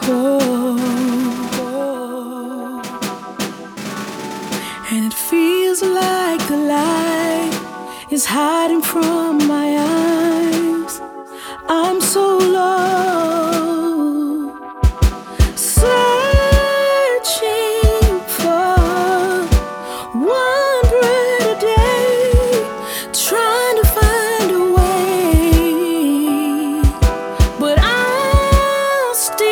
Oh, and it feels like the light is hiding from my eyes. I'm so lost.